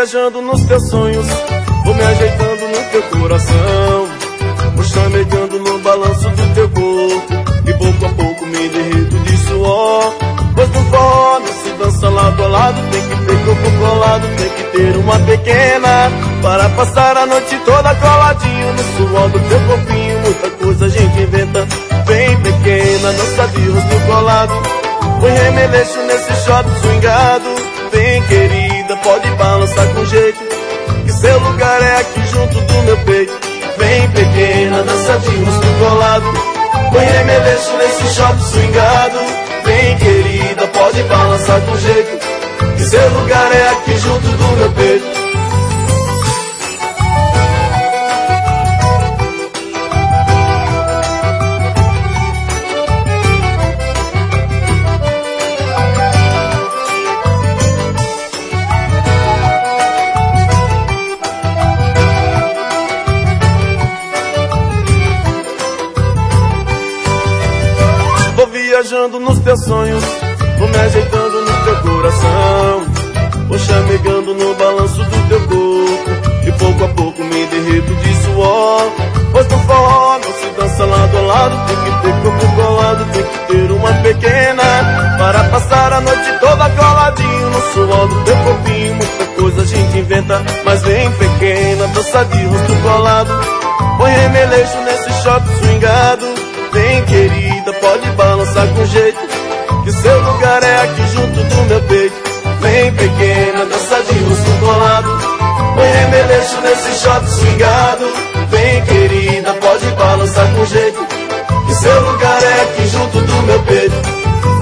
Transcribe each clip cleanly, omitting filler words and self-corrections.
viajando nos teus sonhos, vou me ajeitando no teu coração, vou chamegando no balanço do teu corpo, e pouco a pouco me derreto de suor. Pois no forró não se dança lado a lado, tem que ter corpo colado, tem que ter uma pequena, para passar a noite toda coladinho no suor do teu corpinho. Muita coisa a gente inventa, bem pequena, dança de rosto colado, põe remeleixo nesse short swingado. Vem querida, pode balançar com jeito, que seu lugar é aqui junto do meu peito. Vem pequena, dança de rosto colado, põe remeleixo nesse short swingado. Vem querida, pode balançar com jeito, que seu lugar é aqui junto do meu peito. Viajando nos teus sonhos, vou me ajeitando no teu coração, vou chamegando no balanço do teu corpo, e pouco a pouco me derreto de suor. Pois no forró não se dança lado a lado, tem que ter corpo colado, tem que ter uma pequena, para passar a noite toda coladinho no suor do teu corpinho. Muita coisa a gente inventa, mas vem pequena, dança de rosto colado, põe remeleixo nesse short swingado. Vem querida, pode balançar com jeito, que seu lugar é aqui junto do meu peito. Vem pequena, dança de rosto colado, põe remeleixo nesse short swingado. Vem querida, pode balançar com jeito, que seu lugar é aqui junto do meu peito.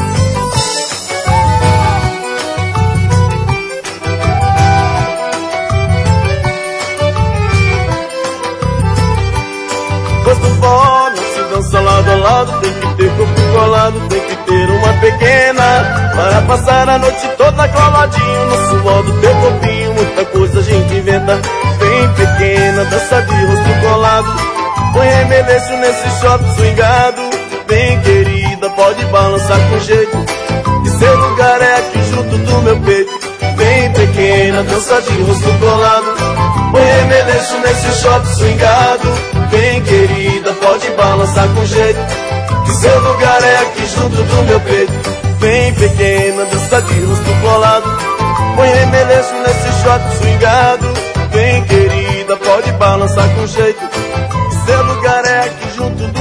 Pois no forró não se dança lado a lado, tem que ter corpo colado, tem que ter uma pequena, para passar a noite toda coladinho no suor do teu corpinho. Muita coisa a gente inventa, bem pequena, dança de rosto colado, põe remeleixo nesse short swingado. Vem querida, pode balançar com jeito, que seu lugar é aqui junto do meu peito. Vem pequena, dança de rosto colado, põe remeleixo nesse short swingado. Vem querida, pode balançar com jeito, que seu lugar é aqui junto do meu peito. Vem pequena, dança de rosto colado, põe remeleixo nesse short swingado. Vem querida, pode balançar com jeito, que seu lugar é aqui junto do